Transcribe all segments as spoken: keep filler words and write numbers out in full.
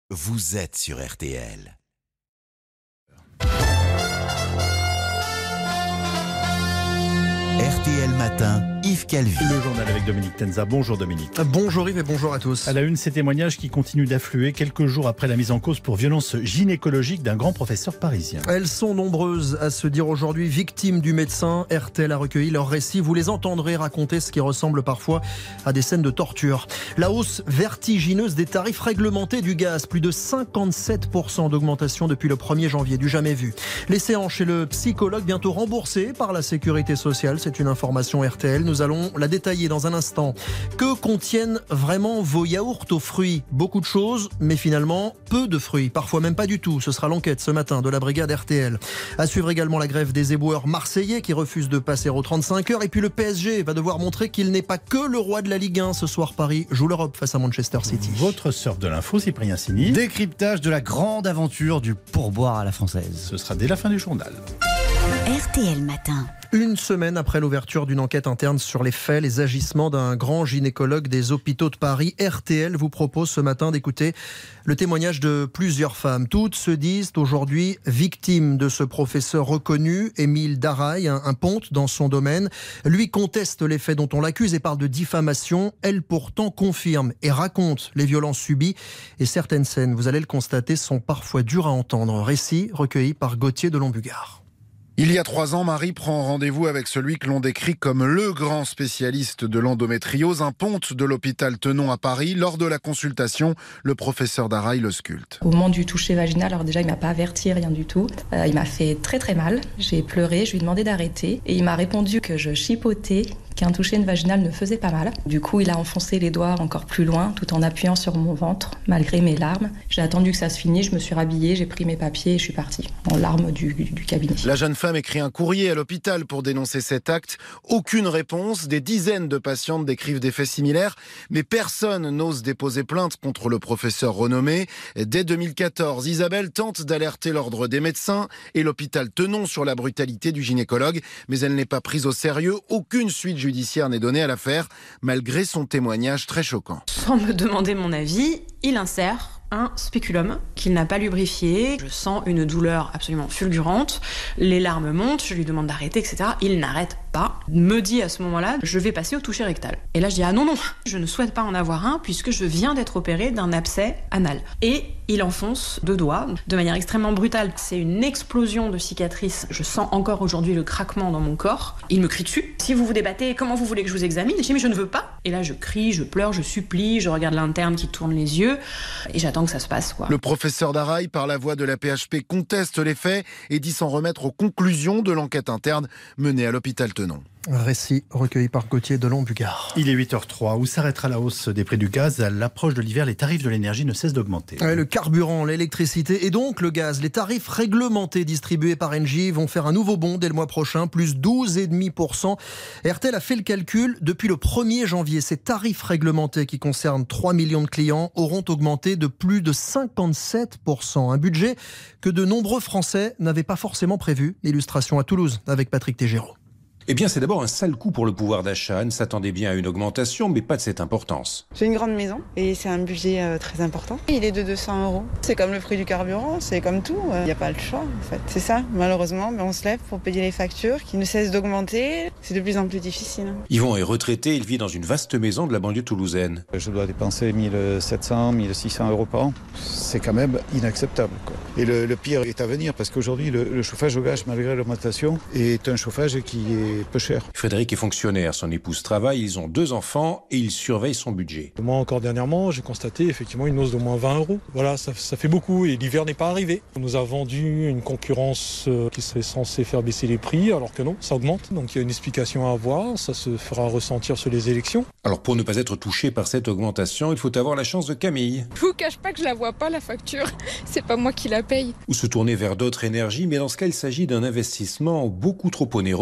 Vous êtes sur R T L. R T L Matin, Yves Calvi. Le journal avec Dominique Tenza. Bonjour Dominique. Bonjour Yves et bonjour à tous. À la une, ces témoignages qui continuent d'affluer quelques jours après la mise en cause pour violence gynécologique d'un grand professeur parisien. Elles sont nombreuses à se dire aujourd'hui victimes du médecin. R T L a recueilli leurs récits. Vous les entendrez raconter ce qui ressemble parfois à des scènes de torture. La hausse vertigineuse des tarifs réglementés du gaz. Plus de cinquante-sept pour cent d'augmentation depuis le premier janvier. Du jamais vu. Les séances chez le psychologue bientôt remboursées par la sécurité sociale. C'est une information R T L. Nous allons la détailler dans un instant. Que contiennent vraiment vos yaourts aux fruits? Beaucoup de choses, mais finalement peu de fruits. Parfois même pas du tout. Ce sera l'enquête ce matin de la brigade R T L. À suivre également la grève des éboueurs marseillais qui refusent de passer aux trente-cinq heures. Et puis le P S G va devoir montrer qu'il n'est pas que le roi de la Ligue un. Ce soir, Paris joue l'Europe face à Manchester City. Votre surf de l'info, Cyprien Sini. Décryptage de la grande aventure du pourboire à la française. Ce sera dès la fin du journal. R T L Matin. Une semaine après l'ouverture d'une enquête interne sur les faits, les agissements d'un grand gynécologue des hôpitaux de Paris, R T L vous propose ce matin d'écouter le témoignage de plusieurs femmes. Toutes se disent aujourd'hui victimes de ce professeur reconnu, Émile Daraille, un, un ponte dans son domaine. Lui conteste les faits dont on l'accuse et parle de diffamation. Elle pourtant confirme et raconte les violences subies. Et certaines scènes, vous allez le constater, sont parfois dures à entendre. Récit recueilli par Gauthier de Lombugard. Il y a trois ans, Marie prend rendez-vous avec celui que l'on décrit comme le grand spécialiste de l'endométriose, un ponte de l'hôpital Tenon à Paris. Lors de la consultation, le professeur Daraille le sculpte. Au moment du toucher vaginal, alors déjà il m'a pas averti, rien du tout. Euh, il m'a fait très très mal. J'ai pleuré, je lui ai demandé d'arrêter et il m'a répondu que je chipotais, qu'un toucher vaginal ne faisait pas mal. Du coup, il a enfoncé les doigts encore plus loin tout en appuyant sur mon ventre, malgré mes larmes. J'ai attendu que ça se finisse, je me suis rhabillée, j'ai pris mes papiers et je suis partie en larmes du, du cabinet. La jeune femme écrit un courrier à l'hôpital pour dénoncer cet acte. Aucune réponse. Des dizaines de patientes décrivent des faits similaires, mais personne n'ose déposer plainte contre le professeur renommé. Dès deux mille quatorze, Isabelle tente d'alerter l'ordre des médecins et l'hôpital Tenon sur la brutalité du gynécologue, mais elle n'est pas prise au sérieux. Aucune suite judiciaire n'est donnée à l'affaire, malgré son témoignage très choquant. Sans me demander mon avis, il insère un spéculum qu'il n'a pas lubrifié. Je sens une douleur absolument fulgurante. Les larmes montent, je lui demande d'arrêter, et cetera. Il n'arrête pas. Me dit à ce moment-là, je vais passer au toucher rectal. Et là, je dis, ah non, non, je ne souhaite pas en avoir un puisque je viens d'être opérée d'un abcès anal. Et il enfonce deux doigts de manière extrêmement brutale. C'est une explosion de cicatrices. Je sens encore aujourd'hui le craquement dans mon corps. Il me crie dessus. Si vous vous débattez, comment vous voulez que je vous examine? Je dis, mais je ne veux pas. Et là, je crie, je pleure, je supplie, je regarde l'interne qui tourne les yeux et j'attends que ça se passe, quoi. Le professeur Daraille, par la voix de la P H P, conteste les faits et dit s'en remettre aux conclusions de l'enquête interne menée à l'hôpital Tenon. Récit recueilli par Gauthier de Lombugard. Il est huit heures trois. Où s'arrêtera la hausse des prix du gaz? À l'approche de l'hiver, les tarifs de l'énergie ne cessent d'augmenter. Ouais, le carburant, l'électricité et donc le gaz. Les tarifs réglementés distribués par Engie vont faire un nouveau bond dès le mois prochain, plus douze virgule cinq pour cent. R T L a fait le calcul. Depuis le premier janvier, ces tarifs réglementés qui concernent trois millions de clients auront augmenté de plus de cinquante-sept pour cent. Un budget que de nombreux Français n'avaient pas forcément prévu. Illustration à Toulouse avec Patrick Tégéraud. Eh bien, c'est d'abord un sale coup pour le pouvoir d'achat. Anne s'attendait bien à une augmentation, mais pas de cette importance. J'ai une grande maison et c'est un budget euh, très important. Il est de deux cents euros. C'est comme le prix du carburant, c'est comme tout. Il euh, n'y a pas le choix, en fait. C'est ça, malheureusement. Mais on se lève pour payer les factures qui ne cessent d'augmenter. C'est de plus en plus difficile. Yvon est retraité, il vit dans une vaste maison de la banlieue toulousaine. Je dois dépenser mille sept cents, mille six cents euros par an. C'est quand même inacceptable, quoi. Et le, le pire est à venir parce qu'aujourd'hui, le, le chauffage au gaz, malgré l'augmentation, est un chauffage qui est peu cher. Frédéric est fonctionnaire, son épouse travaille, ils ont deux enfants et il surveille son budget. Moi, encore dernièrement, j'ai constaté effectivement une hausse d'au moins vingt euros. Voilà, ça, ça fait beaucoup et l'hiver n'est pas arrivé. On nous a vendu une concurrence qui serait censée faire baisser les prix, alors que non, ça augmente. Donc il y a une explication à avoir, ça se fera ressentir sur les élections. Alors pour ne pas être touché par cette augmentation, il faut avoir la chance de Camille. Je vous cache pas que je la vois pas, la facture. C'est pas moi qui la paye. Ou se tourner vers d'autres énergies, mais dans ce cas, il s'agit d'un investissement beaucoup trop onéreux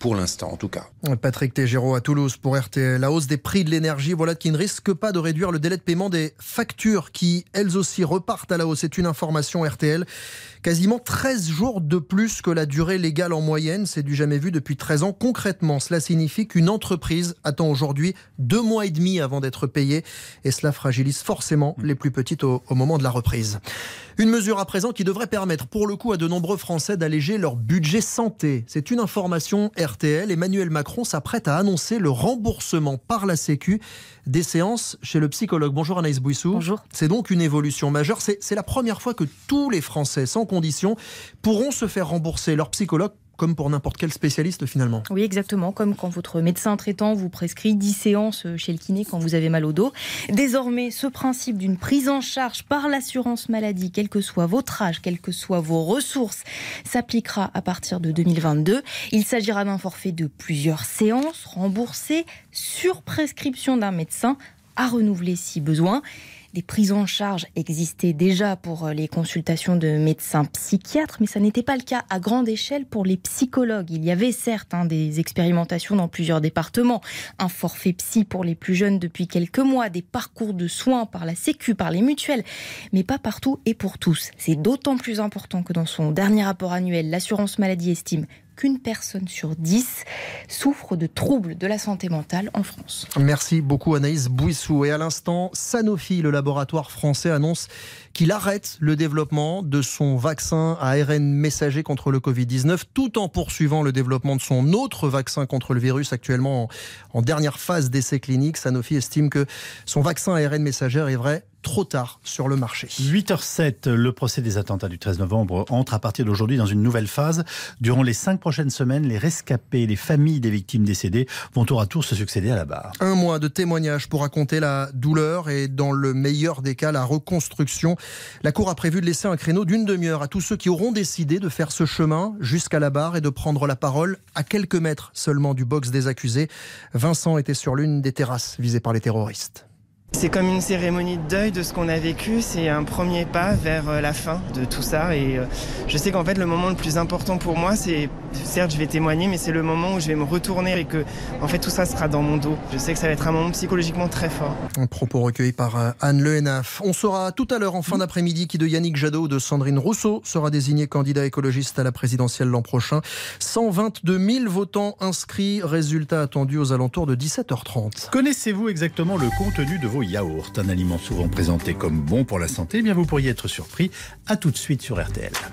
pour l'instant en tout cas. Patrick Tégéraud à Toulouse pour R T L. La hausse des prix de l'énergie, voilà qui ne risque pas de réduire le délai de paiement des factures qui, elles aussi, repartent à la hausse. C'est une information R T L. Quasiment treize jours de plus que la durée légale en moyenne. C'est du jamais vu depuis treize ans. Concrètement, cela signifie qu'une entreprise attend aujourd'hui deux mois et demi avant d'être payée. Et cela fragilise forcément les plus petites au, au moment de la reprise. Une mesure à présent qui devrait permettre pour le coup à de nombreux Français d'alléger leur budget santé. C'est une information R T L. Emmanuel Macron s'apprête à annoncer le remboursement par la Sécu des séances chez le psychologue. Bonjour Anaïs Bouissou. Bonjour. C'est donc une évolution majeure. C'est, c'est la première fois que tous les Français, sans condition, pourront se faire rembourser leur psychologue comme pour n'importe quel spécialiste finalement. Oui, exactement, comme quand votre médecin traitant vous prescrit dix séances chez le kiné quand vous avez mal au dos. Désormais, ce principe d'une prise en charge par l'assurance maladie, quel que soit votre âge, quelles que soient vos ressources, s'appliquera à partir de deux mille vingt-deux. Il s'agira d'un forfait de plusieurs séances remboursées sur prescription d'un médecin à renouveler si besoin. Des prises en charge existaient déjà pour les consultations de médecins psychiatres, mais ça n'était pas le cas à grande échelle pour les psychologues. Il y avait certes hein, des expérimentations dans plusieurs départements, un forfait psy pour les plus jeunes depuis quelques mois, des parcours de soins par la Sécu, par les mutuelles, mais pas partout et pour tous. C'est d'autant plus important que dans son dernier rapport annuel, l'assurance maladie estime qu'une personne sur dix souffre de troubles de la santé mentale en France. Merci beaucoup Anaïs Bouissou. Et à l'instant, Sanofi, le laboratoire français, annonce qu'il arrête le développement de son vaccin à A R N messager contre le covid dix-neuf, tout en poursuivant le développement de son autre vaccin contre le virus, actuellement en, en dernière phase d'essai clinique. Sanofi estime que son vaccin à A R N messager arriverait trop tard sur le marché. huit heures zéro sept, le procès des attentats du treize novembre entre à partir d'aujourd'hui dans une nouvelle phase. Durant les cinq prochaines semaines, les rescapés, les familles des victimes décédées vont tour à tour se succéder à la barre. Un mois de témoignages pour raconter la douleur et dans le meilleur des cas, la reconstruction. La Cour a prévu de laisser un créneau d'une demi-heure à tous ceux qui auront décidé de faire ce chemin jusqu'à la barre et de prendre la parole à quelques mètres seulement du box des accusés. Vincent était sur l'une des terrasses visées par les terroristes. C'est comme une cérémonie de deuil de ce qu'on a vécu, c'est un premier pas vers la fin de tout ça et je sais qu'en fait le moment le plus important pour moi c'est, certes je vais témoigner mais c'est le moment où je vais me retourner et que en fait tout ça sera dans mon dos. Je sais que ça va être un moment psychologiquement très fort. Un propos recueilli par Anne Le Hénaf. On saura tout à l'heure en fin d'après-midi qui de Yannick Jadot ou de Sandrine Rousseau sera désigné candidat écologiste à la présidentielle l'an prochain. cent vingt-deux mille votants inscrits, résultat attendu aux alentours de dix-sept heures trente. Connaissez-vous exactement le contenu de vos yaourt, un aliment souvent présenté comme bon pour la santé? Eh bien, vous pourriez être surpris. À tout de suite sur R T L.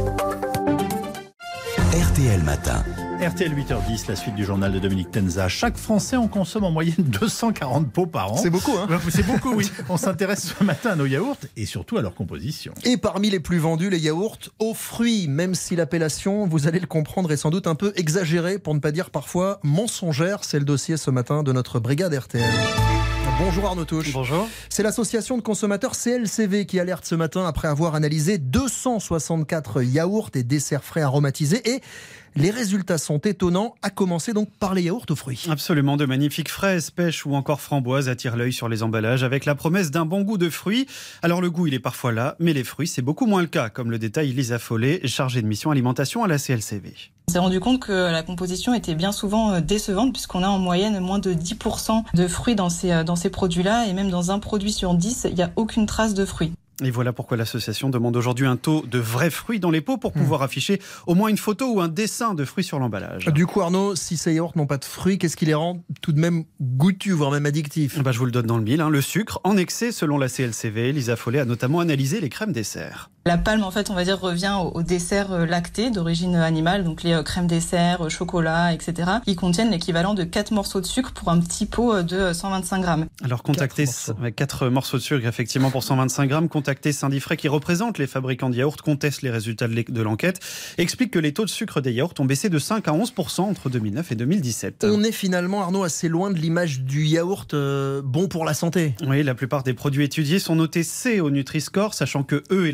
R T L Matin. R T L huit heures dix, la suite du journal de Dominique Tenza. Chaque Français en consomme en moyenne deux cent quarante pots par an. C'est beaucoup, hein? C'est beaucoup, oui. On s'intéresse ce matin à nos yaourts et surtout à leur composition. Et parmi les plus vendus, les yaourts aux fruits, même si l'appellation, vous allez le comprendre, est sans doute un peu exagérée, pour ne pas dire parfois mensongère. C'est le dossier ce matin de notre brigade R T L. Bonjour Arnaud Touche. Bonjour. C'est l'association de consommateurs C L C V qui alerte ce matin après avoir analysé deux cent soixante-quatre yaourts et desserts frais aromatisés et les résultats sont étonnants, à commencer donc par les yaourts aux fruits. Absolument, de magnifiques fraises, pêches ou encore framboises attirent l'œil sur les emballages avec la promesse d'un bon goût de fruits. Alors le goût, il est parfois là, mais les fruits, c'est beaucoup moins le cas, comme le détaille Lisa Follet, chargée de mission alimentation à la C L C V. On s'est rendu compte que la composition était bien souvent décevante puisqu'on a en moyenne moins de dix pour cent de fruits dans ces, dans ces produits-là et même dans un produit sur dix, il n'y a aucune trace de fruits. Et voilà pourquoi l'association demande aujourd'hui un taux de vrais fruits dans les pots pour pouvoir mmh. afficher au moins une photo ou un dessin de fruits sur l'emballage. Du coup Arnaud, si ces yaourts n'ont pas de fruits, qu'est-ce qui les rend tout de même goûtus, voire même addictifs? Bah, je vous le donne dans le mille, hein. Le sucre en excès selon la C L C V. Lisa Follet a notamment analysé les crèmes dessert. La palme, en fait, on va dire, revient aux desserts lactés d'origine animale, donc les crèmes dessert, chocolat, et cetera, qui contiennent l'équivalent de quatre morceaux de sucre pour un petit pot de cent vingt-cinq grammes. Alors, contactez quatre morceaux de sucre, effectivement, pour cent vingt-cinq grammes. Contactez Syndifrais, qui représente les fabricants de yaourts, conteste les résultats de l'enquête, explique que les taux de sucre des yaourts ont baissé de cinq à onze pour cent entre deux mille neuf et deux mille dix-sept. On est finalement, Arnaud, assez loin de l'image du yaourt euh, bon pour la santé. Oui, la plupart des produits étudiés sont notés C au Nutri-Score, sachant que E est la plus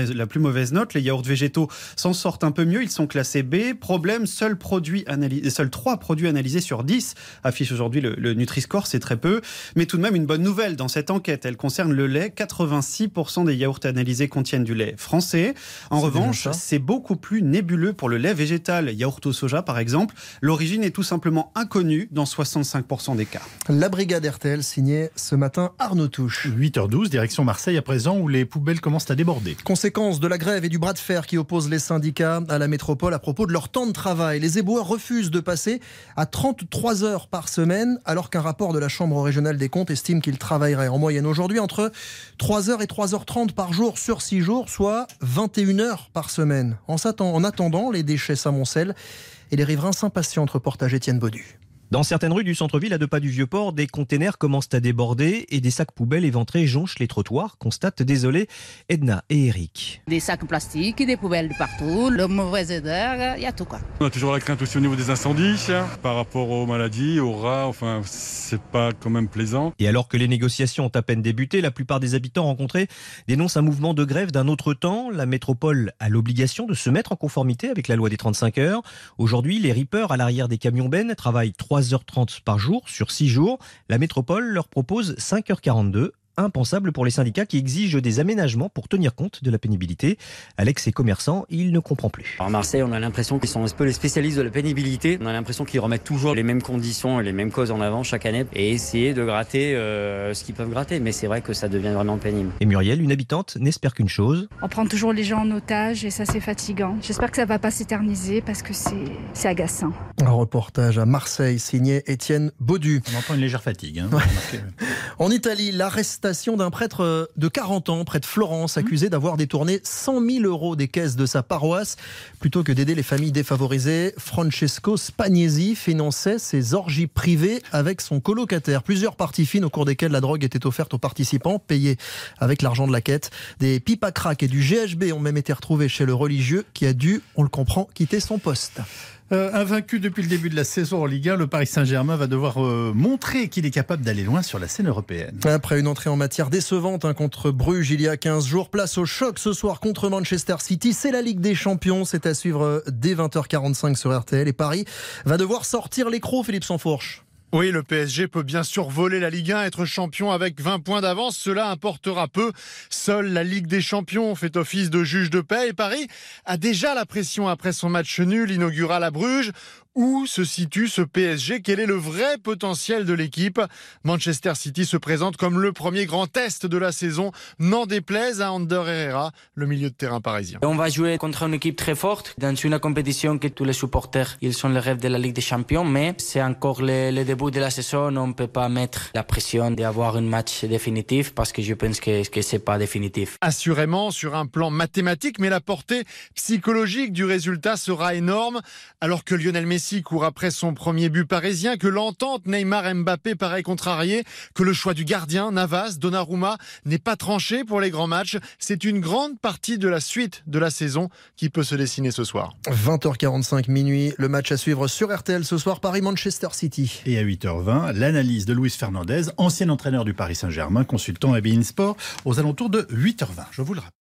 la plus mauvaise note. Les yaourts végétaux s'en sortent un peu mieux. Ils sont classés B. Problème, seuls, produits analysés, seuls trois produits analysés sur dix affichent aujourd'hui le, le Nutri-Score. C'est très peu. Mais tout de même, une bonne nouvelle dans cette enquête. Elle concerne le lait. quatre-vingt-six pour cent des yaourts analysés contiennent du lait français. En c'est revanche, c'est beaucoup plus nébuleux pour le lait végétal. Yaourt au soja, par exemple. L'origine est tout simplement inconnue dans soixante-cinq pour cent des cas. La brigade R T L signée ce matin Arnaud Touche. huit heures douze, direction Marseille à présent, où les poubelles commencent à déborder. Conséquence de la grève et du bras de fer qui oppose les syndicats à la métropole à propos de leur temps de travail. Les éboueurs refusent de passer à trente-trois heures par semaine, alors qu'un rapport de la Chambre régionale des comptes estime qu'ils travailleraient en moyenne aujourd'hui entre trois heures et trois heures trente par jour sur six jours, soit vingt et une heures par semaine. En attendant, les déchets s'amoncellent et les riverains s'impatientent. Reportage Étienne Baudu. Dans certaines rues du centre-ville, à deux pas du Vieux-Port, des containers commencent à déborder et des sacs poubelles éventrés jonchent les trottoirs, constatent désolés Edna et Eric. Des sacs plastiques, des poubelles de partout, le mauvais odeur, il y a tout quoi. On a toujours la crainte aussi au niveau des incendies, par rapport aux maladies, aux rats, enfin c'est pas quand même plaisant. Et alors que les négociations ont à peine débuté, la plupart des habitants rencontrés dénoncent un mouvement de grève d'un autre temps. La métropole a l'obligation de se mettre en conformité avec la loi des trente-cinq heures. Aujourd'hui, les rippers à l'arrière des camions bennes travaillent trois heures trente par jour sur six jours. La métropole leur propose cinq heures quarante-deux. Impensable pour les syndicats qui exigent des aménagements pour tenir compte de la pénibilité. Alex est commerçant, il ne comprend plus. À Marseille, on a l'impression qu'ils sont un peu les spécialistes de la pénibilité. On a l'impression qu'ils remettent toujours les mêmes conditions et les mêmes causes en avant chaque année et essayer de gratter euh, ce qu'ils peuvent gratter. Mais c'est vrai que ça devient vraiment pénible. Et Muriel, une habitante, n'espère qu'une chose. On prend toujours les gens en otage et ça c'est fatigant. J'espère que ça ne va pas s'éterniser parce que c'est, c'est agaçant. Un reportage à Marseille signé Étienne Baudu. On entend une légère fatigue. Hein, ouais. En Italie, l'arrestation d'un prêtre de quarante ans près de Florence, accusé d'avoir détourné cent mille euros des caisses de sa paroisse. Plutôt que d'aider les familles défavorisées, Francesco Spagnesi finançait ses orgies privées avec son colocataire. Plusieurs parties fines au cours desquelles la drogue était offerte aux participants, payés avec l'argent de la quête. Des pipes à crack et du G H B ont même été retrouvés chez le religieux qui a dû, on le comprend, quitter son poste. Euh, invaincu depuis le début de la saison en Ligue un, le Paris Saint-Germain va devoir euh, montrer qu'il est capable d'aller loin sur la scène européenne. Après une entrée en matière décevante hein, contre Bruges il y a quinze jours, place au choc ce soir contre Manchester City. C'est la Ligue des Champions, c'est à suivre dès vingt heures quarante-cinq sur R T L. Et Paris va devoir sortir les crocs, Philippe Sansfourche. Oui, le P S G peut bien survoler la Ligue un, être champion avec vingt points d'avance. Cela importera peu. Seule la Ligue des Champions fait office de juge de paix. Et Paris a déjà la pression après son match nul inaugural à Bruges. Où se situe ce P S G? Quel est le vrai potentiel de l'équipe? Manchester City se présente comme le premier grand test de la saison, n'en déplaise à Ander Herrera, le milieu de terrain parisien. On va jouer contre une équipe très forte, dans une compétition que tous les supporters, ils sont le rêve de la Ligue des Champions, mais c'est encore le, le début de la saison, on ne peut pas mettre la pression d'avoir un match définitif, parce que je pense que, que ce n'est pas définitif. Assurément, sur un plan mathématique, mais la portée psychologique du résultat sera énorme, alors que Lionel Messi court après son premier but parisien, que l'entente Neymar-Mbappé paraît contrariée, que le choix du gardien, Navas, Donnarumma, n'est pas tranché pour les grands matchs. C'est une grande partie de la suite de la saison qui peut se dessiner ce soir. vingt heures quarante-cinq minuit, le match à suivre sur R T L ce soir, Paris-Manchester City. Et à huit heures vingt, l'analyse de Luis Fernandez, ancien entraîneur du Paris Saint-Germain, consultant à beIN Sport, aux alentours de huit heures vingt. Je vous le rappelle.